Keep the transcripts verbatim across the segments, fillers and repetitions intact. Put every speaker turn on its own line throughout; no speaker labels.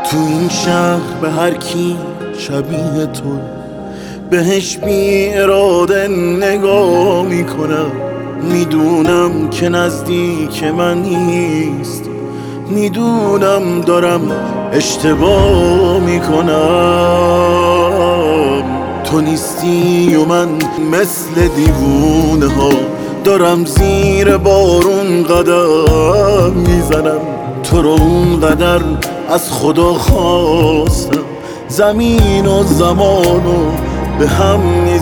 تو این شهر به هر کی شبیه تو بهش بی اراده نگاه میکنم. میدونم که نزدیک من نیست، میدونم دارم اشتباه میکنم. تو نیستی و من مثل دیوونه ها دارم زیر بارون قدم میزنم. تو رو اونقدر از خدا خواستم زمین و زمانو به هم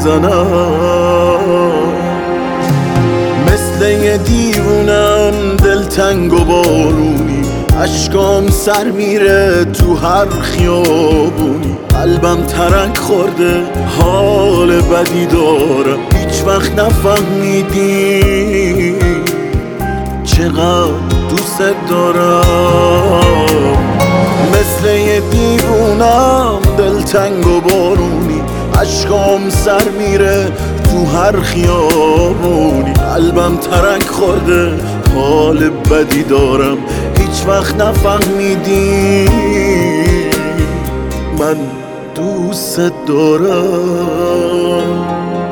میزنم. مثل یه دیوونم دلتنگ و بارونی، اشکام سر میره تو هر خیابونی. قلبم ترک خورده حال بدی دارم، هیچ وقت نفهمیدی چقدر دوست دارم. مثل یه دیوونم دلتنگ و بارونی، اشکام سر میره تو هر خیابونی. قلبم ترک خورده حال بدی دارم، هیچ وقت نفهمیدی من دوست دارم.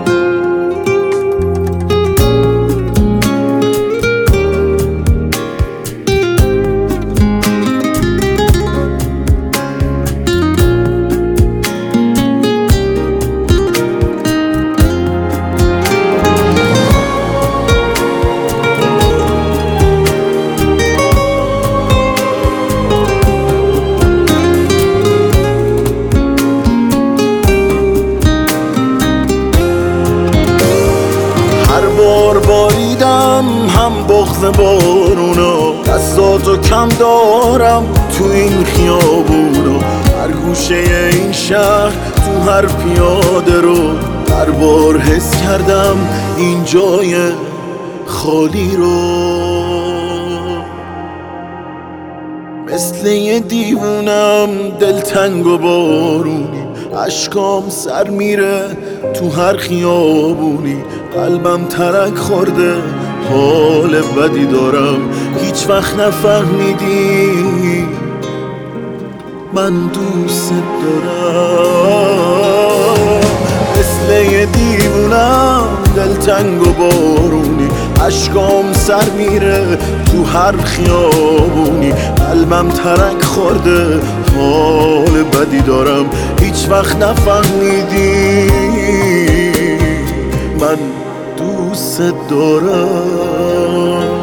بار باریدم هم بغض بارونا، دستاتو کم دارم تو این خیابونا. هر گوشه این شهر تو هر پیاده رو هر بار حس کردم این جای خالی رو. مثل یه دیوونم دلتنگ و بارونی، اشکام سر میره تو هر خیابونی. قلبم ترک خورده حال بدی دارم، هیچ وقت نفهمیدی من دوست دارم. مثل یه دیوونم دلتنگ و بارونی، اشکام سر میره تو هر خیابونی. قلبم ترک خورده حال بدی دارم، هیچ وقت نفهمیدی من دوست دارم.